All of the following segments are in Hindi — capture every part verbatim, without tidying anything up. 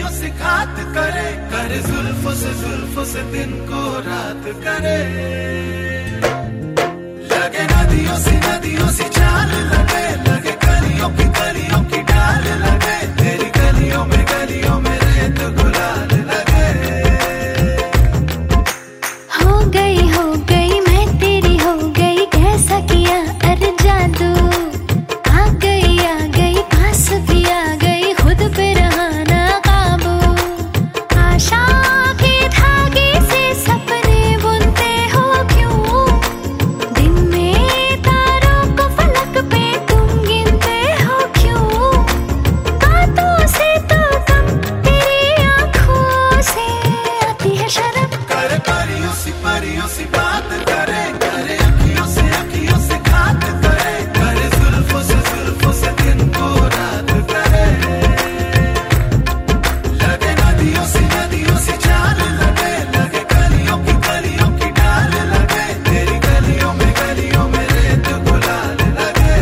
सिखात करे, करे जुल्फों से जुल्फों से दिन को रात करे। लगे नदियों से नदियों से चाल लगे, लगे कलियों की कलियों की डाल लगे, तेरी गलियों में गलियों में रेत गुलाल लगे। हो गई हो गई मैं तेरी हो गई, कैसा किया अरे जादू। आ गई आ गई पास भी आ गई, खुद पे रहा ना काबू। आशा के धागे से सपने बुनते हो क्यों, दिन में तारों को फलक पे तुम गिनते हो क्यों। बातों से तो कम तेरी आंखों से आती है शर्म। करे परियों सी परियों सी बात करे, करे अखियों से अखियों से घात करे, करे जुल्फों से जुल्फों से दिन को रात करे। लगे नदियों से नदियों से चाल लगे, लगे कलियों की कलियों की डाल लगे, तेरी गलियों में गलियों में रेत गुलाल लगे।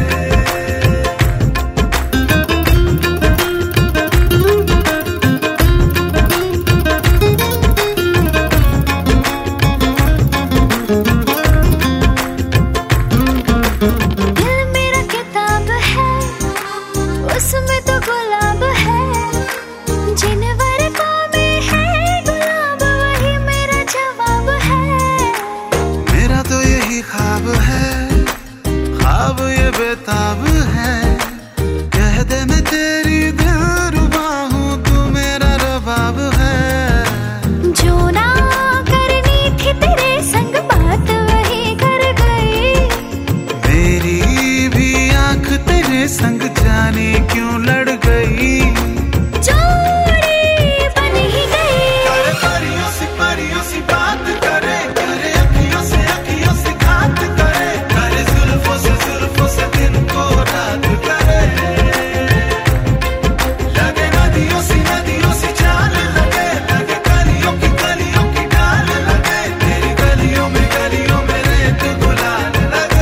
दिल मेरा किताब है, उसमें तो गुलाब है, जिन वर्गों में है गुलाब वही मेरा जवाब है। मेरा तो यही ख्वाब है, ख्वाब ये बेताब है, कह दे मैं तेरी दिलरुबा हूँ, तू मेरा रबाब है। जो ना करनी थी तेरे संग बात वही कर गई, मेरी भी आंख तेरे संग जाने क्यों लड़ गई। जोड़ी बन ही गई। करे परियों सी परियों सी बात करे, करे अखियों से अखियों से घात करे, करे जुल्फों से जुल्फों से दिन को रात करे। लगे नदियों से नदियों से चाल लगे, लगे कलियों की कलियों की डाल लगे, तेरी गलियों में गलियों में रेत गुलाल लगे।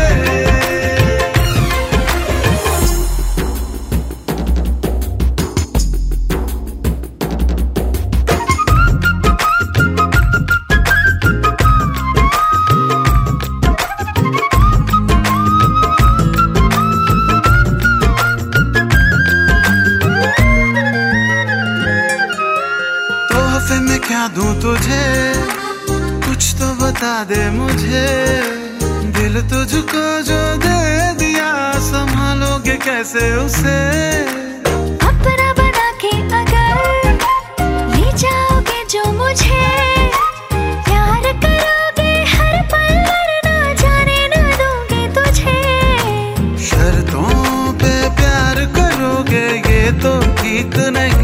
तोहफे में क्या दूं तुझे, कुछ तो बता दे मुझे। दिल तुझको जो दे दिया, संभालोगे कैसे उसे। अपना बना के अगर ले जाओगे जो मुझे, प्यार करोगे हर पल मरना जाने न दूंगी तुझे। शर्तों पे प्यार करोगे ये तो ठीक नहीं।